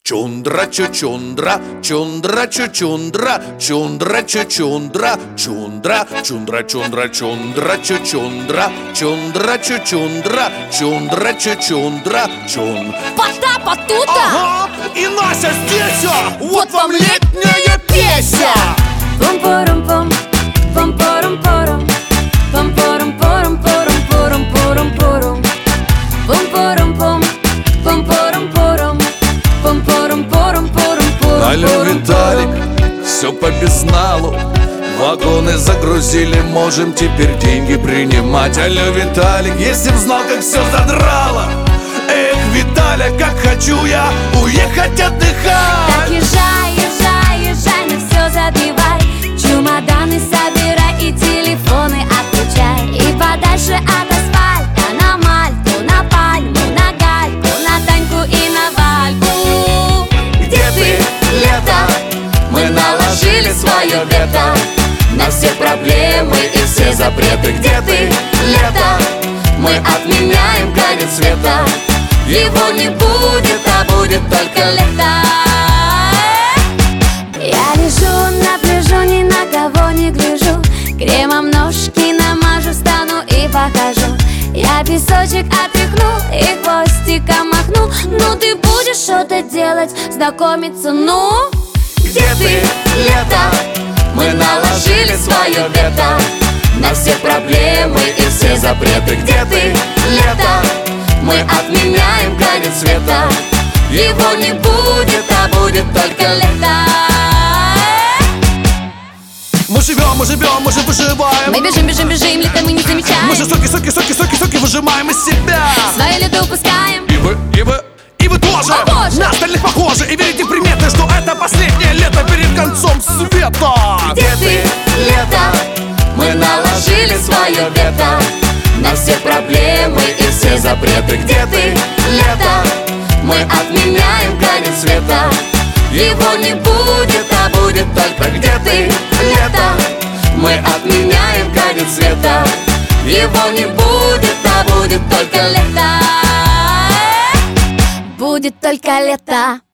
Чундра-чу-чундра, чундра-чу-чундра, чундра-чу-чундра, чундра, чундра-чундра-чундра-чу-чундра, чундра-чу-чундра, чундра-чу-чундра, чун. Потапа тута! Ага, и Нася здесь! Вот вам летняя песня! Пум-порум-пум, пум-порум-порум, пум-порум-порум-порум-порум-порум-порум, пум-порум-пум, пум-порум-порум, пум-порум-порум-порум-порум. Алло, Виталик, все по безналу. Вагоны загрузили, можем теперь деньги принимать. Алло, Виталик, если б знал, как все задрало. Эх, Виталя, как хочу я уехать отдыхать. Так езжай, езжай, езжай, на все забивай. Чемоданы собирай и телефоны отключай. И подальше от асфальта на Мальту, на Пальму, на Гальку, на Таньку и на Вальку. Где ты, лето? Мы наложили свое вето на все проблемы и все запреты. Где ты, лето? Мы отменяем конец света. Его не будет, а будет только лето. Я лежу на пляжу, ни на кого не гляжу. Кремом ножки намажу, встану и покажу. Я песочек отряхну и хвостиком махну. Ну ты будешь что-то делать, знакомиться, ну? Где ты, лето? Мы наложили свое вето на все проблемы и все запреты. Где ты, лето? Мы отменяем конец света. Его не будет, а будет только лето. Мы живем, мы же выживаем. Мы бежим, бежим, бежим, лето мы не замечаем. Мы же соки выжимаем из себя. Свое лето упускаем. И вы тоже Похоже. на остальных похожи. И верите в приметы, что это последнее лето перед концом света. Где ты, лето? Мы наложили свое вето на все проблемы и все запреты. Где ты, лето? Мы отменяем конец света. Его не будет, а будет только. Где ты, лето? Мы отменяем конец света. Его не будет, а будет только лето. Будет только лето.